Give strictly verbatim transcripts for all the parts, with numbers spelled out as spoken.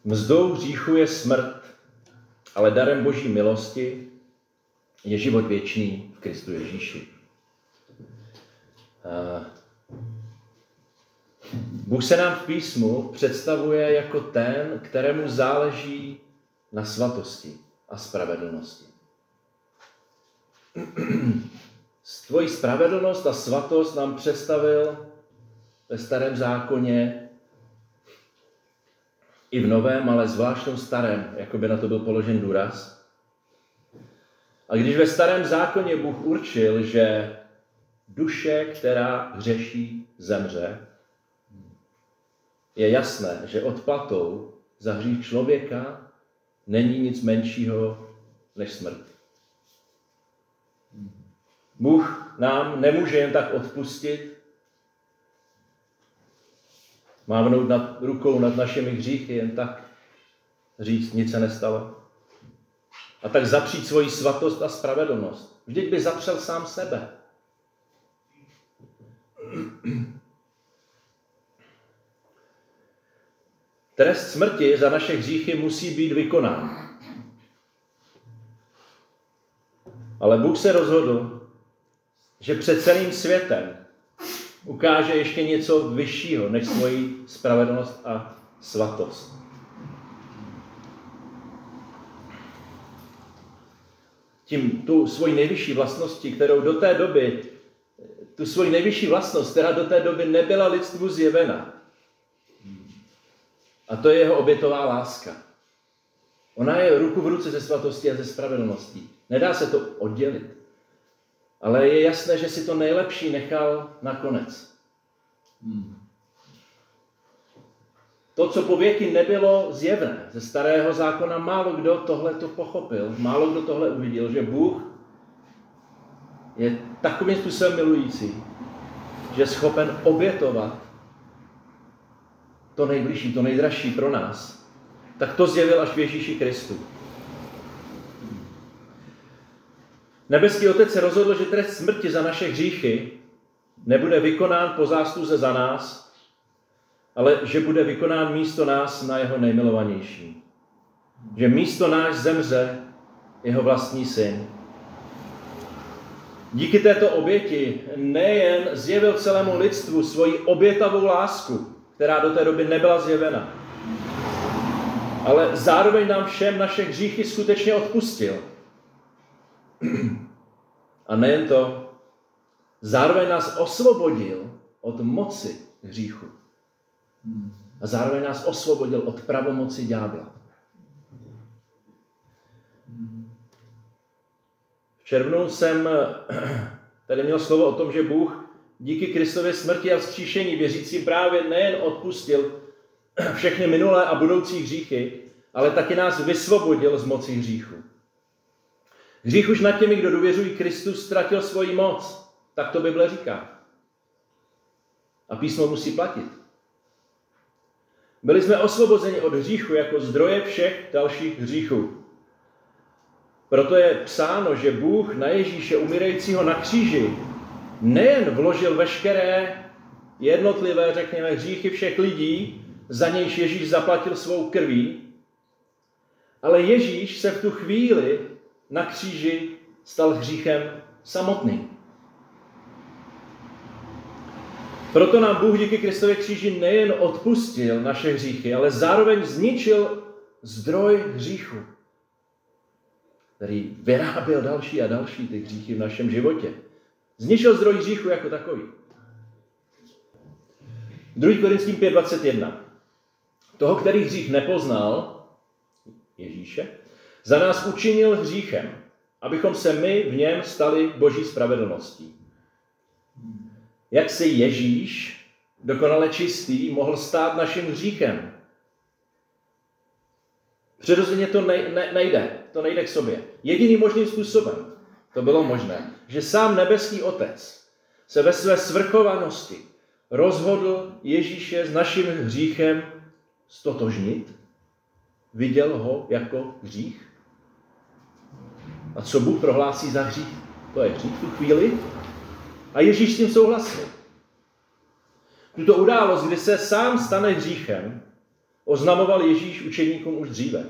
Mzdou hříchu je smrt, ale darem Boží milosti je život věčný v Kristu Ježíši. Bůh se nám v písmu představuje jako ten, kterému záleží na svatosti a spravedlnosti. Tvoji spravedlnost a svatost nám představil ve Starém zákoně i v Novém, ale zvlášť v tom Starém, jako by na to byl položen důraz. A když ve Starém zákoně Bůh určil, že duše, která hřeší, zemře, je jasné, že odplatou za hřích člověka není nic menšího než smrt. Bůh nám nemůže jen tak odpustit, mávnout nad rukou nad našimi hříchy, jen tak říct, nic se nestalo. A tak zapřít svoji svatost a spravedlnost. Vždyť by zapřel sám sebe. Trest smrti za naše hříchy musí být vykonán. Ale Bůh se rozhodl, že před celým světem ukáže ještě něco vyššího než svoji spravedlnost a svatost. Tím tu svoji nejvyšší vlastnosti, kterou do té doby, tu svoji nejvyšší vlastnost, která do té doby nebyla lidstvu zjevena. A to je jeho obětová láska. Ona je ruku v ruce ze svatosti a ze spravedlností. Nedá se to oddělit. Ale je jasné, že si to nejlepší nechal nakonec. To, co po věky nebylo zjevné ze Starého zákona, málo kdo tohle to pochopil, málo kdo tohle uviděl, že Bůh je takovým způsobem milující, že je schopen obětovat to nejbližší, to nejdražší pro nás. Tak to zjevil až v Ježíši Kristu. Nebeský Otec se rozhodl, že trest smrti za naše hříchy nebude vykonán po zásluze za nás, ale že bude vykonán místo nás na jeho nejmilovanější. Že místo nás zemře jeho vlastní syn. Díky této oběti nejen zjevil celému lidstvu svoji obětavou lásku, která do té doby nebyla zjevena, ale zároveň nám všem naše hříchy skutečně odpustil. A nejen to, zároveň nás osvobodil od moci hříchu. A zároveň nás osvobodil od pravomoci ďábla. V červnu jsem tady měl slovo o tom, že Bůh díky Kristově smrti a vzkříšení věřícím právě nejen odpustil všechny minulé a budoucí hříchy, ale taky nás vysvobodil z moci hříchu. Hřích už nad těmi, kdo důvěřují Kristu, ztratil svoji moc. Tak to Bible říká. A písmo musí platit. Byli jsme osvobozeni od hříchu jako zdroje všech dalších hříchů. Proto je psáno, že Bůh na Ježíše umírajícího na kříži nejen vložil veškeré jednotlivé, řekněme, hříchy všech lidí, za nějž Ježíš zaplatil svou krví, ale Ježíš se v tu chvíli na kříži stal hříchem samotným. Proto nám Bůh díky Kristově kříži nejen odpustil naše hříchy, ale zároveň zničil zdroj hříchu, který vyráběl další a další ty hříchy v našem životě. Zničil zdroj hříchu jako takový. druhý Korinským pět dvacet jedna. Toho, který hřích nepoznal, Ježíše, za nás učinil hříchem, abychom se my v něm stali Boží spravedlností. Jak se Ježíš, dokonale čistý, mohl stát naším hříchem? Přirozeně to nejde, to nejde k sobě. Jediným možným způsobem to bylo možné, že sám nebeský Otec se ve své svrchovanosti rozhodl Ježíše s naším hříchem stotožnit, viděl ho jako hřích. A co Bůh prohlásí za hřích? To je hřích v tu chvíli. A Ježíš s tím souhlasil. Tuto událost, kdy se sám stane hříchem, oznamoval Ježíš učedníkům už dříve.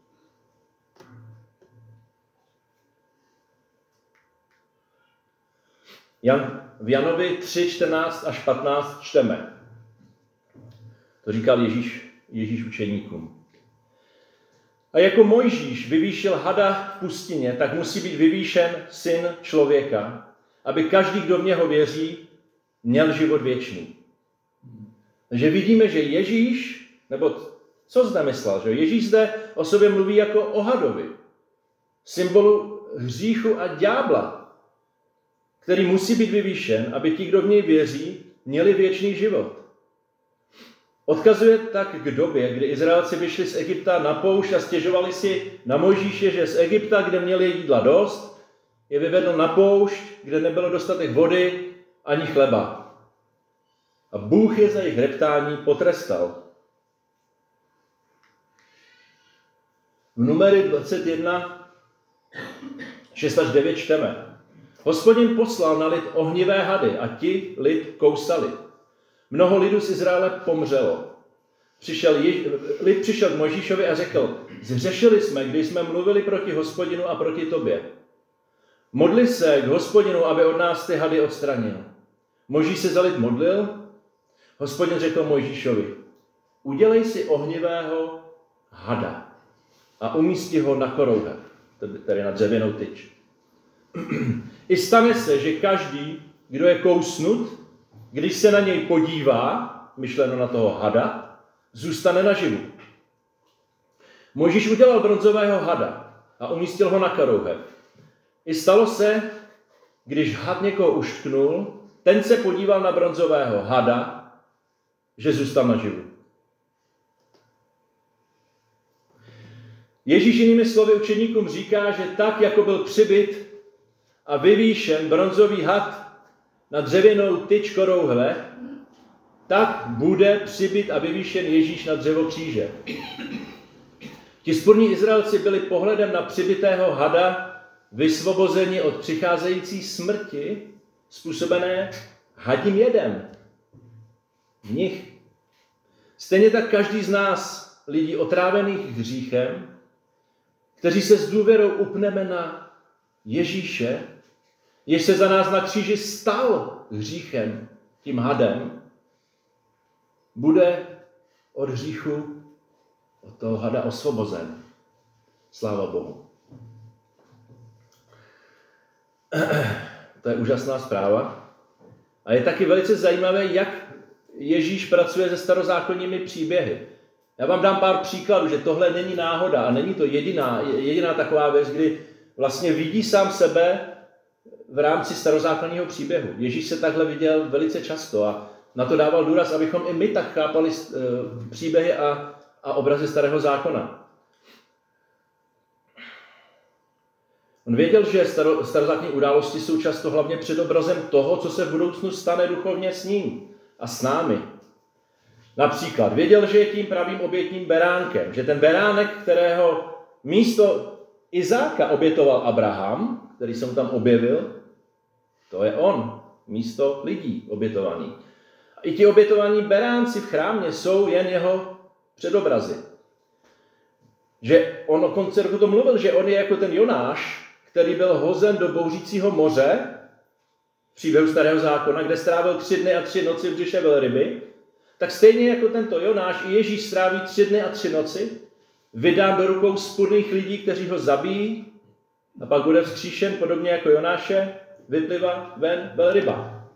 Jan, v Janovi tři, čtrnáct až patnáct čteme. To říkal Ježíš, Ježíš učedníkům. A jako Mojžíš vyvýšil hada v pustině, tak musí být vyvýšen syn člověka, aby každý, kdo v něho věří, měl život věčný. Takže vidíme, že Ježíš, nebo co zde myslel, že Ježíš zde o sobě mluví jako o hadovi, symbolu hříchu a ďábla, který musí být vyvýšen, aby ti, kdo v něj věří, měli věčný život. Odkazuje tak k době, kdy Izraelci vyšli z Egypta na poušť a stěžovali si na Mojžíše, že z Egypta, kde měli jídla dost, je vyvedl na poušť, kde nebylo dostatek vody ani chleba. A Bůh je za jejich reptání potrestal. V Numery dvacet jedna, šest až devět čteme. Hospodin poslal na lid ohnivé hady a ti lid kousali. Mnoho lidu z Izraele pomřelo. Přišel Jež... Lid přišel k Mojžíšovi a řekl, zřešili jsme, když jsme mluvili proti Hospodinu a proti tobě. Modli se k Hospodinu, aby od nás ty hady odstranil. Mojžíš se za lid modlil. Hospodin řekl Mojžíšovi, udělej si ohnivého hada a umísti ho na korouhek, tedy na dřevěnou tyč. I stane se, že každý, kdo je kousnut, když se na něj podívá, myšleno na toho hada, zůstane naživu. Mojžíš udělal bronzového hada a umístil ho na korouhek. I stalo se, když had někoho uštknul, ten se podíval na bronzového hada, že zůstal naživu. Ježíš jinými slovy učeníkům říká, že tak, jako byl přibyt a vyvýšen bronzový had na dřevěnou tyč korouhve, tak bude přibyt a vyvýšen Ježíš na dřevo kříže. Ti sporní Izraelci byli pohledem na přibytého hada vysvobozeni od přicházející smrti způsobené hadím jedem v nich. Stejně tak každý z nás, lidí otrávených hříchem, kteří se s důvěrou upneme na Ježíše, jež se za nás na kříži stal hříchem, tím hadem, bude od hříchu, od toho hada osvobozen. Sláva Bohu. To je úžasná zpráva. A je taky velice zajímavé, jak Ježíš pracuje se starozákonními příběhy. Já vám dám pár příkladů, že tohle není náhoda a není to jediná, jediná taková věc, kdy vlastně vidí sám sebe v rámci starozákonního příběhu. Ježíš se takhle viděl velice často a na to dával důraz, abychom i my tak chápali příběhy a, a obrazy starého zákona. On věděl, že staro, starozákonní události jsou často hlavně předobrazem toho, co se v budoucnu stane duchovně s ním a s námi. Například věděl, že je tím pravým obětním beránkem, že ten beránek, kterého místo Izáka obětoval Abraham, který se mu tam objevil, to je on, místo lidí obětovaný. A i ti obětovaní beránci v chrámě jsou jen jeho předobrazy. Že on o konci roku to mluvil, že on je jako ten Jonáš, který byl hozen do bouřícího moře, v příběhu starého zákona, kde strávil tři dny a tři noci v břiše velryby, tak stejně jako tento Jonáš i Ježíš stráví tři dny a tři noci, vydán do rukou spudných lidí, kteří ho zabijí, a pak bude vzkříšen podobně jako Jonáše, vypliva ven velryba.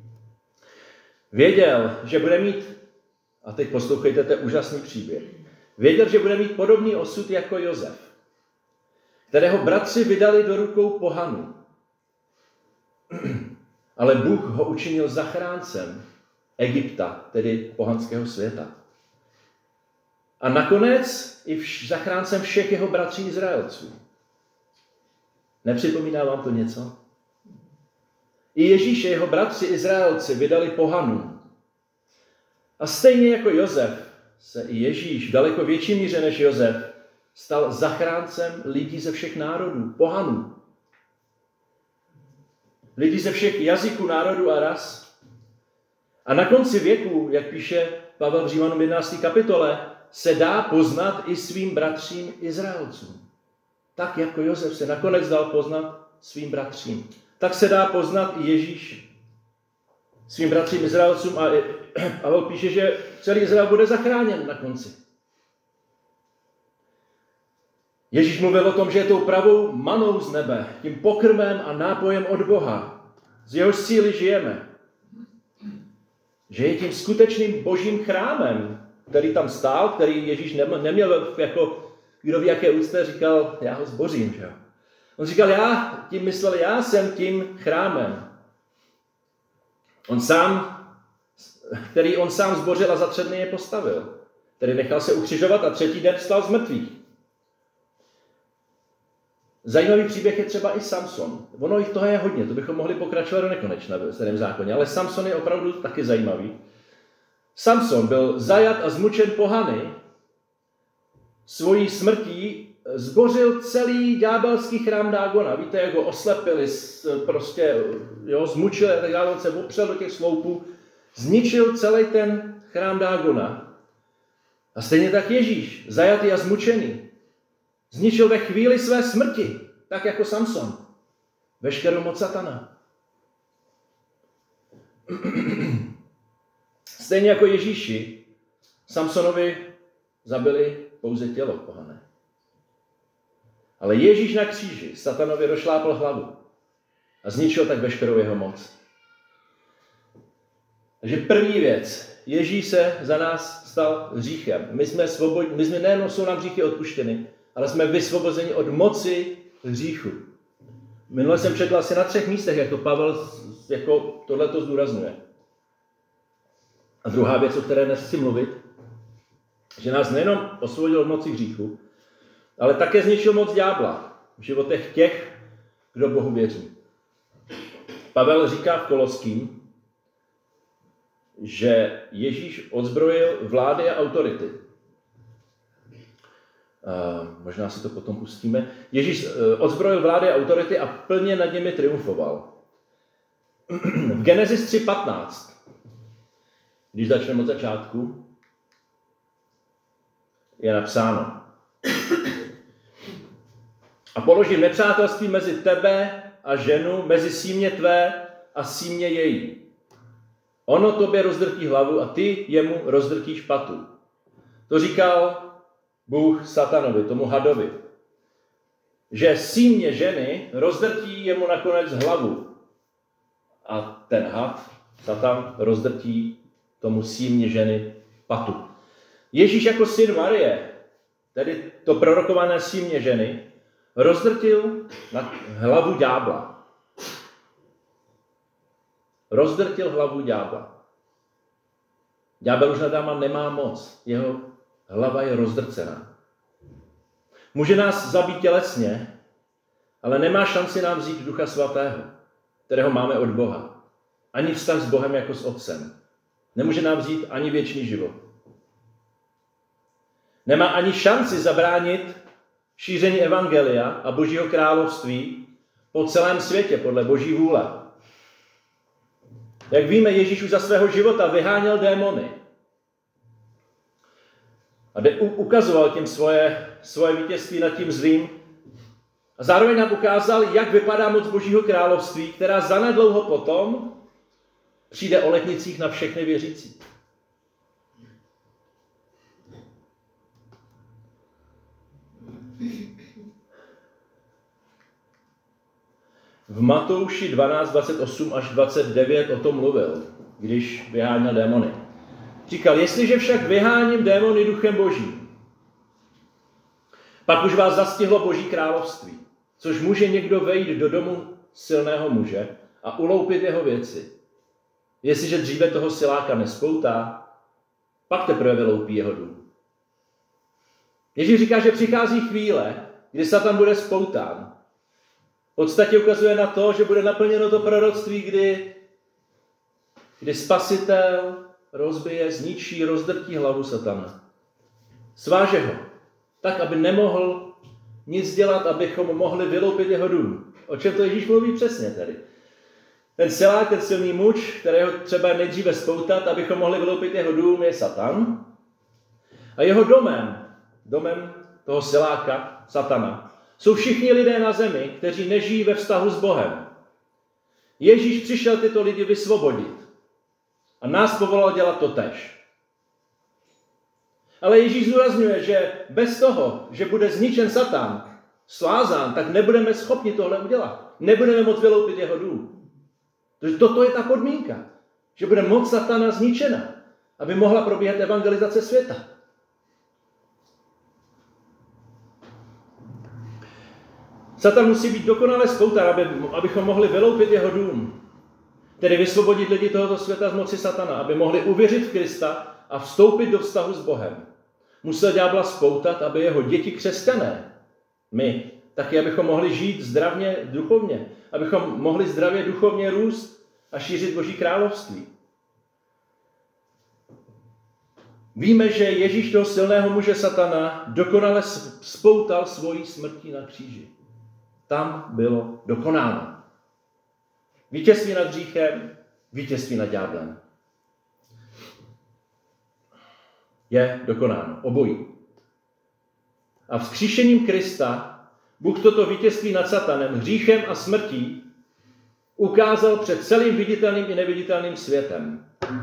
Věděl, že bude mít, a teď poslouchejte, to je úžasný příběh, věděl, že bude mít podobný osud jako Josef, kterého bratři vydali do rukou pohanů. Ale Bůh ho učinil zachráncem Egypta, tedy pohanského světa. A nakonec i vš- zachráncem všech jeho bratří Izraelců. Nepřipomíná vám to něco? I Ježíše jeho bratři Izraelci vydali pohanům. A stejně jako Josef se i Ježíš v daleko větší míře než Josef stal zachráncem lidí ze všech národů, pohanů. Lidí ze všech jazyků, národů a ras. A na konci věku, jak píše Pavel v Římanům jedenácté kapitole, se dá poznat i svým bratřím Izraelcům. Tak jako Josef se nakonec dal poznat svým bratřím. Tak se dá poznat i Ježíš svým bratřím Izraelcům a Pavel píše, že celý Izrael bude zachráněn na konci. Ježíš mluvil o tom, že je tou pravou manou z nebe, tím pokrmem a nápojem od Boha. Z jeho síly žijeme. Že je tím skutečným božím chrámem, který tam stál, který Ježíš neměl jako, kdo ví jaké úcté, říkal, já ho zbořím. Že? On říkal, já tím myslel, já jsem tím chrámem. On sám, který on sám zbořil a za tři dny je postavil. Který nechal se ukřižovat a třetí den vstal z mrtvých. Zajímavý příběh je třeba i Samson. Ono jich toho je hodně, to bychom mohli pokračovat do nekonečna v Starém zákoně, ale Samson je opravdu taky zajímavý. Samson byl zajat a zmučen pohany, svojí smrtí zbořil celý ďábelský chrám Dágona. Víte, jak ho oslepili, prostě jo, zmučili, tak dále, on se opřel do těch sloupů, zničil celý ten chrám Dágona. A stejně tak Ježíš, zajatý a zmučený, zničil ve chvíli své smrti, tak jako Samson, veškerou moc satana. Stejně jako Ježíši, Samsonovi zabili pouze tělo pohané. Ale Ježíš na kříži satanovi rozšlápl hlavu a zničil tak veškerou jeho moc. Takže první věc, Ježíš se za nás stal hříchem. My jsme svobodní, my jsme nejenom jsou nám hříchy odpuštěny, ale jsme vysvobozeni od moci hříchu. Minule jsem četl asi na třech místech, jak to Pavel jako tohleto zdůrazňuje. A druhá věc, o které dnes chci mluvit, že nás nejenom osvobodil od moci hříchu, ale také zničil moc ďábla v životech těch, kdo Bohu věří. Pavel říká v Koloským, že Ježíš odzbrojil vlády a autority. Uh, možná si to potom pustíme. Ježíš uh, odzbrojil vlády a autority a plně nad nimi triumfoval. V Genesis tři patnáct, když začneme od začátku, je napsáno: a položím nepřátelství mezi tebe a ženu, mezi símě tvé a símě její. Ono tobě rozdrtí hlavu a ty jemu rozdrtíš patu. To říkal Bůh satanovi, tomu hadovi, že símě ženy rozdrtí jemu nakonec hlavu. A ten had, satan, rozdrtí tomu símě ženy patu. Ježíš jako syn Marie, tedy to prorokované símě ženy, rozdrtil na hlavu ďábla. Rozdrtil hlavu ďábla. Ďábel už nad náma nemá moc. Jeho hlava je rozdrcená. Může nás zabít tělesně, ale nemá šanci nám vzít Ducha Svatého, kterého máme od Boha. Ani vztah s Bohem jako s Otcem. Nemůže nám vzít ani věčný život. Nemá ani šanci zabránit šíření evangelia a Božího království po celém světě podle Boží vůle. Jak víme, Ježíš už za svého života vyháněl démony. A de- ukazoval tím svoje, svoje vítězství nad tím zlým. A zároveň nám ukázal, jak vypadá moc Božího království, která zanedlouho potom přijde o letnicích na všechny věřící. V Matouši dvanáct, dvacet osm až dvacet devět o tom mluvil, když vyháněl démony. Říkal, jestliže však vyháním démony duchem Božím, pak už vás zastihlo Boží království, což může někdo vejít do domu silného muže a uloupit jeho věci. Jestliže dříve toho siláka nespoutá, pak teprve vyloupí jeho dům. Ježíš říká, že přichází chvíle, kdy Satan bude spoután. V podstatě ukazuje na to, že bude naplněno to proroctví, kdy, kdy Spasitel rozbije, zničí, rozdrtí hlavu Satana. Sváže ho, tak, aby nemohl nic dělat, abychom mohli vyloupit jeho dům. O čem to Ježíš mluví přesně tady? Ten silák, ten silný muž, kterého třeba nejdříve spoutat, abychom mohli vyloupit jeho dům, je Satan. A jeho domem, domem toho siláka, satana, jsou všichni lidé na zemi, kteří nežijí ve vztahu s Bohem. Ježíš přišel tyto lidi vysvobodit a nás povolal dělat totéž. Ale Ježíš zdůrazňuje, že bez toho, že bude zničen Satan, svázán, tak nebudeme schopni tohle udělat. Nebudeme moct vyloupit jeho dům. Takže toto je ta podmínka, že bude moc Satana zničena, aby mohla probíhat evangelizace světa. Satan musí být dokonale spoután, aby, abychom mohli vyloupit jeho dům. Tedy vysvobodit lidi tohoto světa z moci Satana, aby mohli uvěřit v Krista a vstoupit do vztahu s Bohem. Musel ďábla spoutat, aby jeho děti křesťané, my, taky abychom mohli žít zdravně duchovně, abychom mohli zdravě duchovně růst a šířit Boží království. Víme, že Ježíš toho silného muže Satana dokonale spoutal svojí smrtí na kříži. Tam bylo dokonáno. Vítězství nad hříchem, vítězství nad ďáblem. Je dokonáno. Obojí. A vzkříšením Krista Bůh toto vítězství nad Satanem, hříchem a smrtí ukázal před celým viditelným i neviditelným světem.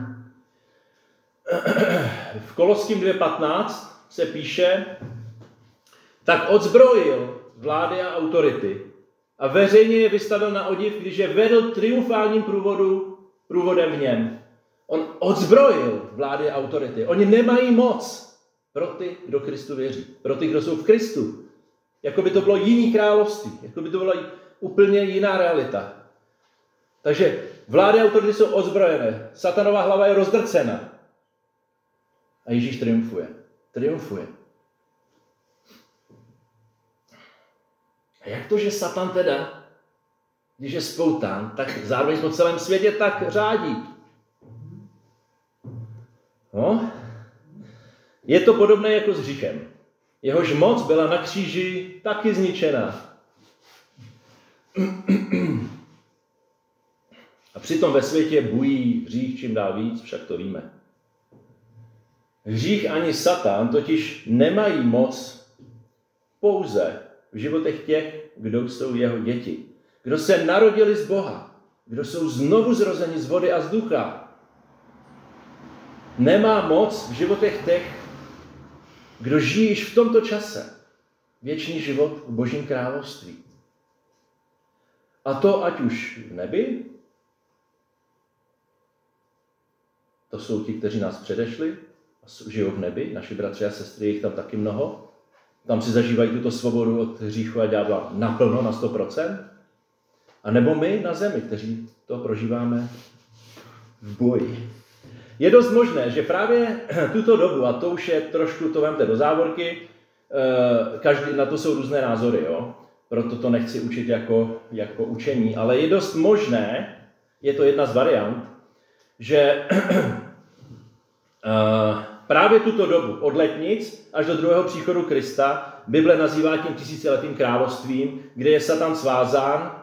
V Koloským dvě patnáct se píše, tak odzbrojil vlády a autority a veřejně je vystavil na odiv, když je vedl triumfálním průvodu, průvodem v něm. On odzbrojil vlády a autority. Oni nemají moc pro ty, kdo Kristu věří. Pro ty, kdo jsou v Kristu. Jako by to bylo jiný království. Jako by to byla úplně jiná realita. Takže vlády a autority jsou odzbrojené. Satanova hlava je rozdrcena. A Ježíš triumfuje. Triumfuje. A jak to, že Satan teda, když je spoután, tak zároveň po celém světě tak řádí? No, je to podobné jako s hříchem. Jehož moc byla na kříži taky zničena. A přitom ve světě bují hřích čím dál víc, však to víme. Hřích ani Satan totiž nemají moc pouze v životech těch, kdo jsou jeho děti. Kdo se narodili z Boha. Kdo jsou znovu zrozeni z vody a z ducha. Nemá moc v životech těch, kdo žijí již v tomto čase věčný život v Božím království. A to ať už v nebi, to jsou ti, kteří nás předešli a žijou v nebi, naši bratři a sestry, jich tam taky mnoho. Tam si zažívají tuto svobodu od hříchu a ďábla naplno, na sto procent. A nebo my na zemi, kteří to prožíváme v boji. Je dost možné, že právě tuto dobu, a to už je trošku, to vemte do závorky, každý, na to jsou různé názory, jo? Proto to nechci učit jako, jako učení, ale je dost možné, je to jedna z variant, že právě tuto dobu od letnic až do druhého příchodu Krista Bible nazývá tím tisíciletým královstvím, kde je Satan svázán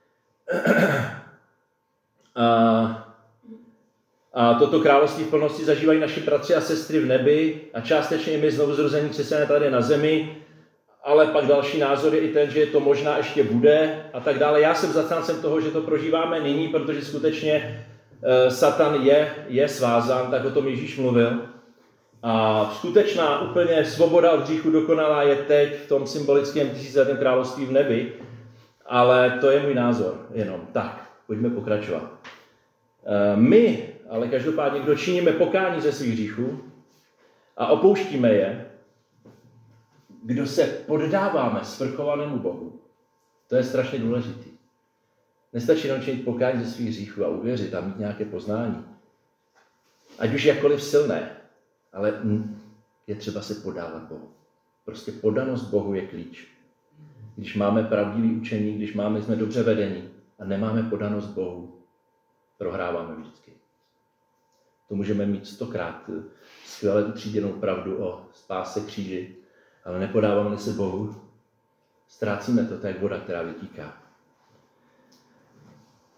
a A toto království v plnosti zažívají naši bratři a sestry v nebi a částečně i my znovu zrození křesťané tady na zemi, ale pak další názor je i ten, že to možná ještě bude a tak dále. Já jsem zastáncem toho, že to prožíváme nyní, protože skutečně e, Satan je, je svázán, tak o tom Ježíš mluvil. A skutečná úplně svoboda od hříchu dokonalá je teď v tom symbolickém tisíciletém království v nebi, ale to je můj názor jenom. Tak, pojďme pokračovat. E, my Ale každopádně, kdo činíme pokání ze svých hříchů a opouštíme je, kdo se poddáváme svrchovanému Bohu, to je strašně důležitý. Nestačí nám činit pokání ze svých hříchů a uvěřit a mít nějaké poznání. Ať už jakkoliv silné, ale je třeba se podávat Bohu. Prostě poddanost Bohu je klíč. Když máme pravdivý učení, když máme, jsme dobře vedení a nemáme poddanost Bohu, prohráváme vždycky. To můžeme mít stokrát skvěle utříděnou pravdu o spáse kříži, ale nepodáváme se Bohu, ztrácíme to, to je voda, která vytíká.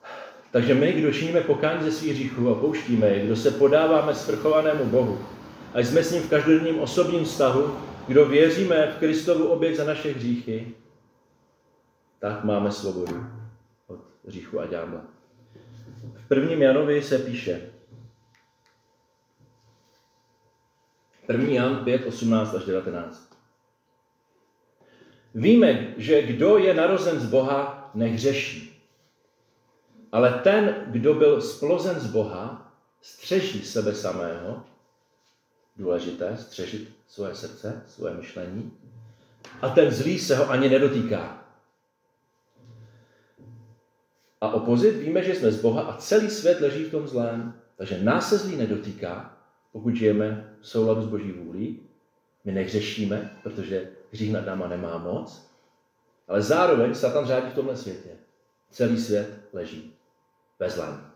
Takže my, kdo činíme pokání ze svých hříchů a pouštíme je, kdo se podáváme svrchovanému Bohu, a jsme s ním v každodenním osobním vztahu, kdo věříme v Kristovu oběť za naše hříchy, tak máme svobodu od hříchu a ďábla. V prvním Janovi se píše, první Jan pět, osmnáct až devatenáct. Víme, že kdo je narozen z Boha, nehřeší. Ale ten, kdo byl splozen z Boha, střeží sebe samého. Důležité, střežit svoje srdce, svoje myšlení. A ten zlý se ho ani nedotýká. A opozit víme, že jsme z Boha a celý svět leží v tom zlém. Takže nás se zlý nedotýká, pokud žijeme v souladu s Boží vůlí. My nehřešíme, protože hřích nad náma nemá moc. Ale zároveň Satan řádí v tomhle světě. Celý svět leží ve zlém.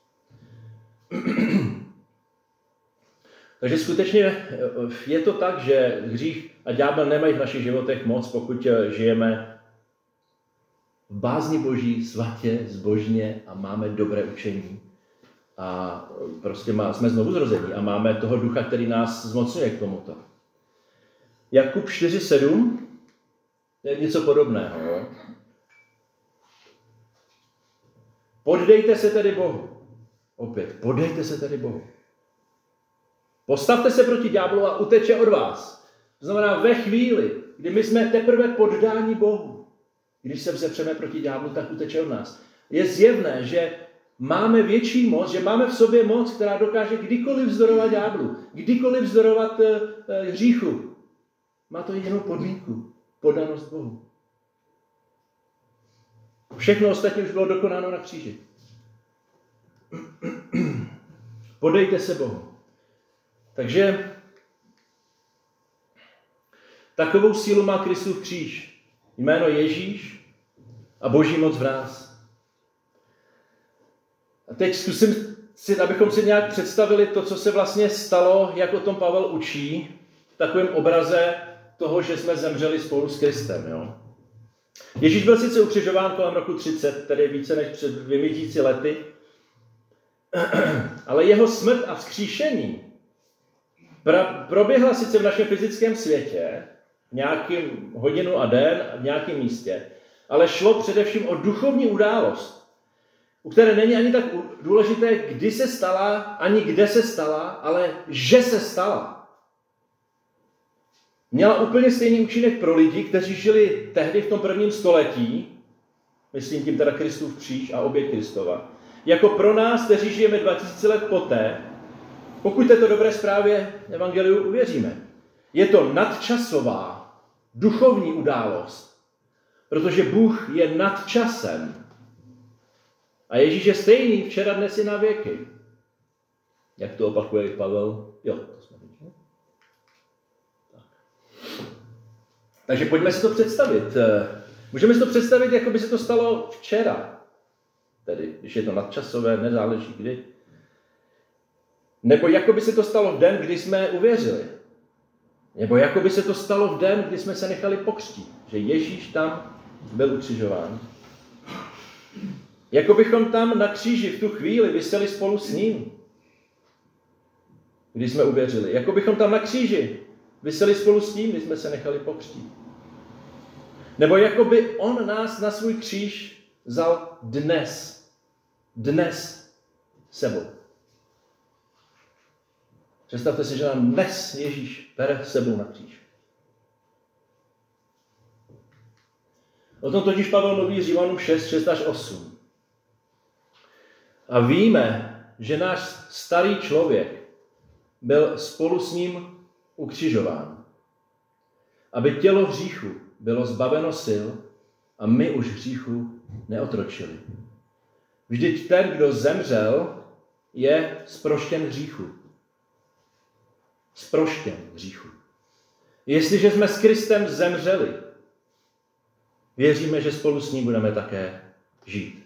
Takže skutečně je to tak, že hřích a ďábel nemají v našich životech moc, pokud žijeme v bázni Boží, svatě, zbožně a máme dobré učení. A prostě má, jsme znovu zrození a máme toho ducha, který nás zmocňuje k tomuto. Jakub čtyři sedm je něco podobného. Jo? Poddejte se tedy Bohu. Opět, poddejte se tedy Bohu. Postavte se proti ďáblu a uteče od vás. To znamená ve chvíli, kdy my jsme teprve poddáni Bohu. Když se vzepřeme proti ďáblu, tak uteče od nás. Je zjevné, že máme větší moc, že máme v sobě moc, která dokáže kdykoliv vzdorovat ďáblu, kdykoliv vzdorovat uh, uh, hříchu. Má to jedinou podmínku. Poddanost Bohu. Všechno ostatní už bylo dokonáno na kříži. Podejte se Bohu. Takže takovou sílu má Kristův kříž. Jméno Ježíš a Boží moc v nás. A teď zkusím si, abychom si nějak představili to, co se vlastně stalo, jak o tom Pavel učí, v takovém obraze toho, že jsme zemřeli spolu s Kristem. Jo? Ježíš byl sice ukřižován kolem roku třicet, tedy více než před dvěmi tisíci lety, ale jeho smrt a vzkříšení pra, proběhla sice v našem fyzickém světě, nějakým hodinu a den, v nějakém místě, ale šlo především o duchovní událost, u které není ani tak důležité, kdy se stala, ani kde se stala, ale že se stala. Měla úplně stejný účinek pro lidi, kteří žili tehdy v tom prvním století, myslím tím teda Kristův kříž a oběť Kristova, jako pro nás, kteří žijeme dva tisíce let poté, pokud této dobré zprávě evangeliu uvěříme. Je to nadčasová, duchovní událost, protože Bůh je nad časem. A Ježíš je stejný včera, dnes i na věky. Jak to opakuje i Pavel? Jo, to jsme viděli. Tak. Takže pojďme si to představit. Můžeme si to představit, jako by se to stalo včera. Tedy, když je to nadčasové, nezáleží kdy. Nebo jako by se to stalo v den, kdy jsme uvěřili. Nebo jako by se to stalo v den, kdy jsme se nechali pokřtít. Že Ježíš tam byl ukřižován. Jako bychom tam na kříži v tu chvíli viseli spolu s ním. Když jsme uvěřili. Jako bychom tam na kříži viseli spolu s tím, když jsme se nechali pokřtít. Nebo jako by on nás na svůj kříž vzal dnes. Dnes sebou. Představte si, že nám dnes Ježíš bere sebou na kříž. O tom totiž Pavel mluví Římanům šest, šest až osm. A víme, že náš starý člověk byl spolu s ním ukřižován, aby tělo hříchu bylo zbaveno sil a my už hříchu neotročili. Vždyť ten, kdo zemřel, je zproštěn hříchu. Zproštěn hříchu. Jestliže jsme s Kristem zemřeli, věříme, že spolu s ním budeme také žít.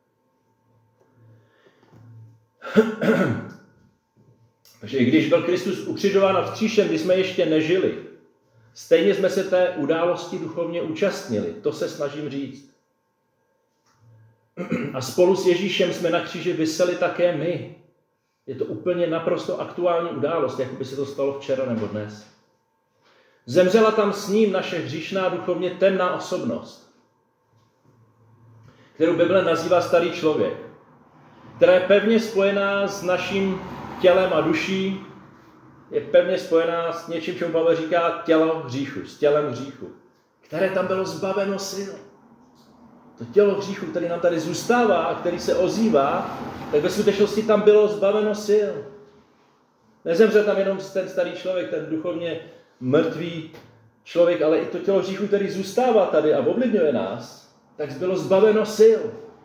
Takže i když byl Kristus ukřižován a vzkříšen, když jsme ještě nežili, stejně jsme se té události duchovně účastnili. To se snažím říct. A spolu s Ježíšem jsme na kříži viseli také my. Je to úplně naprosto aktuální událost, jako by se to stalo včera nebo dnes. Zemřela tam s ním naše hříšná, duchovně temná osobnost, kterou Bible nazývá starý člověk, která je pevně spojená s naším tělem a duší, je pevně spojená s něčím, čemu Pavel říká tělo hříchu, s tělem hříchu, které tam bylo zbaveno sil. To tělo hříchu, který nám tady zůstává a který se ozývá, tak ve skutečnosti tam bylo zbaveno sil. Nezemřel tam jenom ten starý člověk, ten duchovně mrtvý člověk, ale i to tělo hříchu, který zůstává tady a ovlivňuje nás, tak bylo zbaveno sil.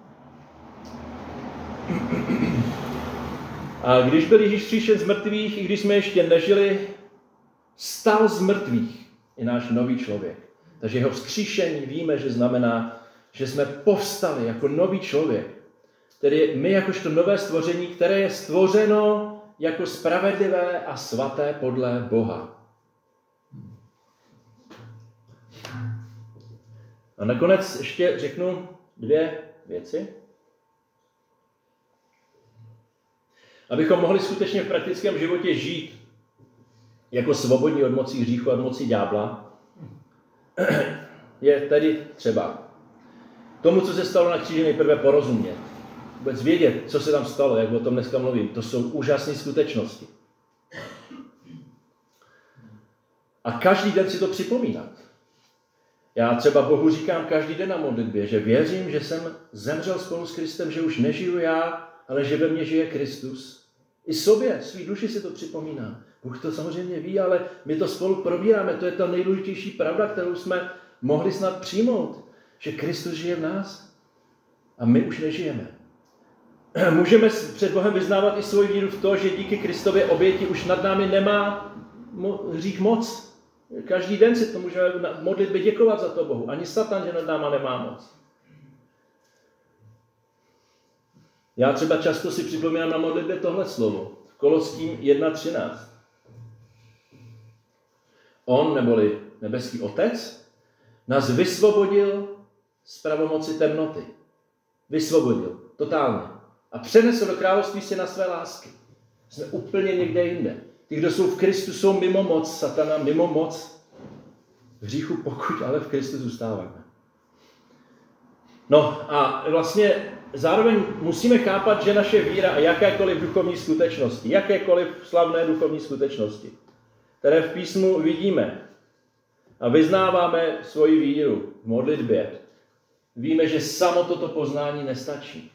A když byl Ježíš vzkříšen z mrtvých, i když jsme ještě nežili, stal z mrtvých i náš nový člověk. Takže jeho vzkříšení víme, že znamená, že jsme povstali jako nový člověk. Tedy my jakožto nové stvoření, které je stvořeno jako spravedlivé a svaté podle Boha. A nakonec ještě řeknu dvě věci. Abychom mohli skutečně v praktickém životě žít jako svobodní od mocí hříchu a od mocí ďábla, je tedy třeba tomu, co se stalo na kříži, nejprve porozumět. Vůbec vědět, co se tam stalo, jak o tom dneska mluvím. To jsou úžasné skutečnosti. A každý den si to připomínat. Já třeba Bohu říkám každý den na modlitbě, že věřím, že jsem zemřel spolu s Kristem, že už nežiju já, ale že ve mně žije Kristus. I sobě, svý duši si to připomínám. Bůh to samozřejmě ví, ale my to spolu probíráme. To je ta nejdůležitější pravda, kterou jsme mohli snad přijmout. Že Kristus žije v nás a my už nežijeme. Můžeme před Bohem vyznávat i svoji víru v to, že díky Kristově oběti už nad námi nemá hřích moc. Každý den si to můžeme v modlitbě děkovat za to Bohu. Ani Satan, že nad náma nemá moc. Já třeba často si připomínám na modlitbě tohle slovo. V Koloským jedna třináct. On, neboli nebeský Otec, nás vysvobodil z pravomoci temnoty. Vysvobodil. Totálně. A přenesl do království syna své lásky. Jsme úplně někde jinde. Ti, kdo jsou v Kristu, jsou mimo moc satana, mimo moc hříchu, pokud ale v Kristu zůstáváme. No a vlastně zároveň musíme chápat, že naše víra a jakékoliv duchovní skutečnosti, jakékoliv slavné duchovní skutečnosti, které v písmu vidíme a vyznáváme svoji víru v modlitbě, víme, že samo toto poznání nestačí.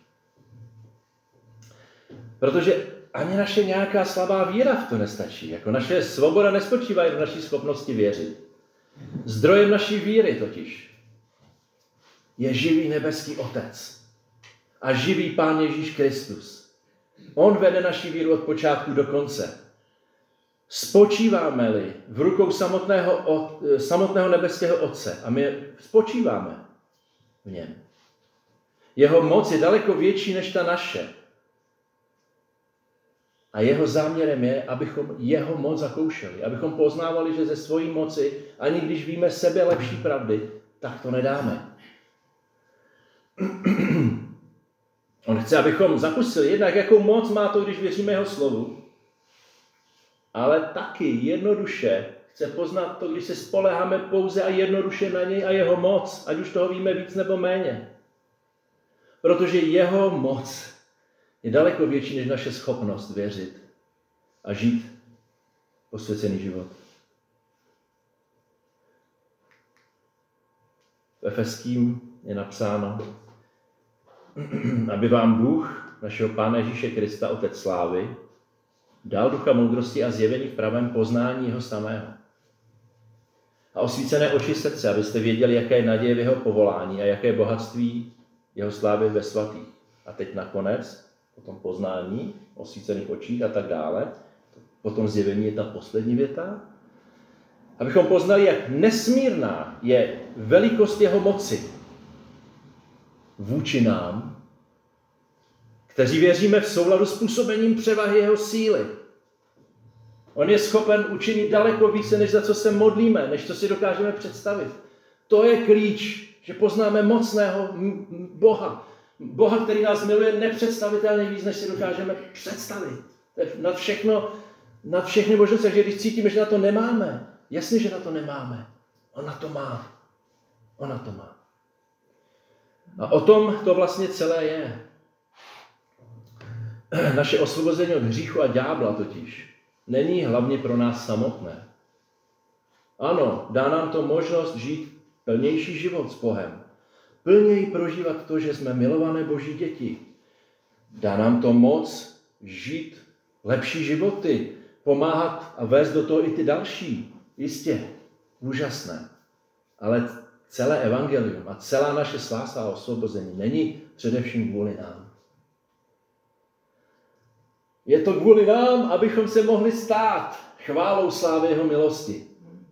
Protože ani naše nějaká slabá víra v to nestačí. Jako naše svoboda nespočívá jen v naší schopnosti věřit. Zdrojem naší víry totiž je živý nebeský Otec a živý Pán Ježíš Kristus. On vede naši víru od počátku do konce. Spočíváme-li v rukou samotného, samotného nebeského Otce a my spočíváme v něm. Jeho moc je daleko větší než ta naše. A jeho záměrem je, abychom jeho moc zakoušeli, abychom poznávali, že ze svojí moci, ani když víme sebe lepší pravdy, tak to nedáme. On chce, abychom zakusili jednak, jakou moc má to, když věříme jeho slovu, ale taky jednoduše chce poznat to, když se spoléháme pouze a jednoduše na něj a jeho moc, ať už toho víme víc nebo méně. Protože jeho moc je daleko větší než naše schopnost věřit a žít posvěcený život. V Efeským je napsáno, aby vám Bůh, našeho Pána Ježíše Krista, Otec slávy, dal ducha moudrosti a zjevení v pravém poznání jeho samého. A osvícené oči srdce, abyste věděli, jaké je naděje v jeho povolání a jaké bohatství jeho slávy ve svatých. A teď nakonec, po tom poznání, osvícených očích a tak dále, potom zjevení je ta poslední věta, abychom poznali, jak nesmírná je velikost jeho moci vůči nám, kteří věříme v souladu s působením převahy jeho síly. On je schopen učinit daleko více, než za co se modlíme, než co si dokážeme představit. To je klíč, že poznáme mocného Boha. Boha, který nás miluje nepředstavitelně víc, než si dokážeme představit. To je nad všechno, nad všechny možnosti. Takže když cítíme, že na to nemáme, jasně, že na to nemáme. On na to má. On na to má. A o tom to vlastně celé je. Naše osvobození od hříchu a ďábla totiž není hlavně pro nás samotné. Ano, dá nám to možnost žít plnější život s Bohem. Plněji prožívat to, že jsme milované Boží děti. Dá nám to moc žít lepší životy, pomáhat a vést do toho i ty další. Jistě, úžasné. Ale celé evangelium a celá naše spása a osvobození není především kvůli nám. Je to kvůli nám, abychom se mohli stát chválou slávy jeho milosti.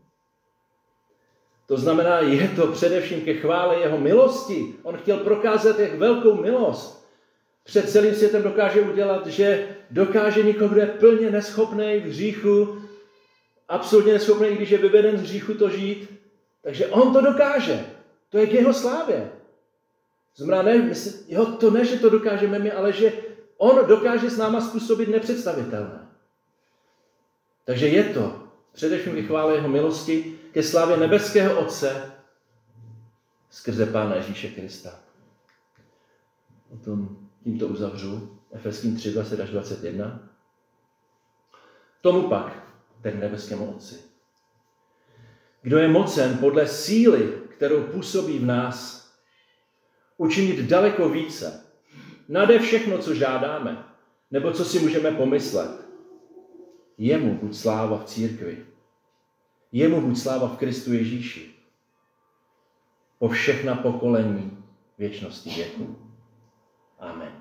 To znamená, je to především ke chvále jeho milosti. On chtěl prokázat, jak velkou milost před celým světem dokáže udělat, že dokáže někoho, kdo je plně neschopný v hříchu, absolutně neschopný, i když je vyveden z hříchu, to žít. Takže on to dokáže. To je k jeho slávě. Znamená, ne, myslím, jo, to ne, že to dokážeme my, ale že on dokáže s náma způsobit nepředstavitelné. Takže je to především ke chvále jeho milosti, ke slávě nebeského Otce skrze Pána Ježíše Krista. O tom tímto uzavřu. Efeským tři, dvacet až dvacet jedna. Tomu pak, ten nebeskému Otci, kdo je mocen podle síly, kterou působí v nás, učinit daleko více, nade všechno, co žádáme, nebo co si můžeme pomyslet. Jemu buď sláva v církvi. Jemu buď sláva v Kristu Ježíši. Po všechna pokolení věčnosti věku. Amen.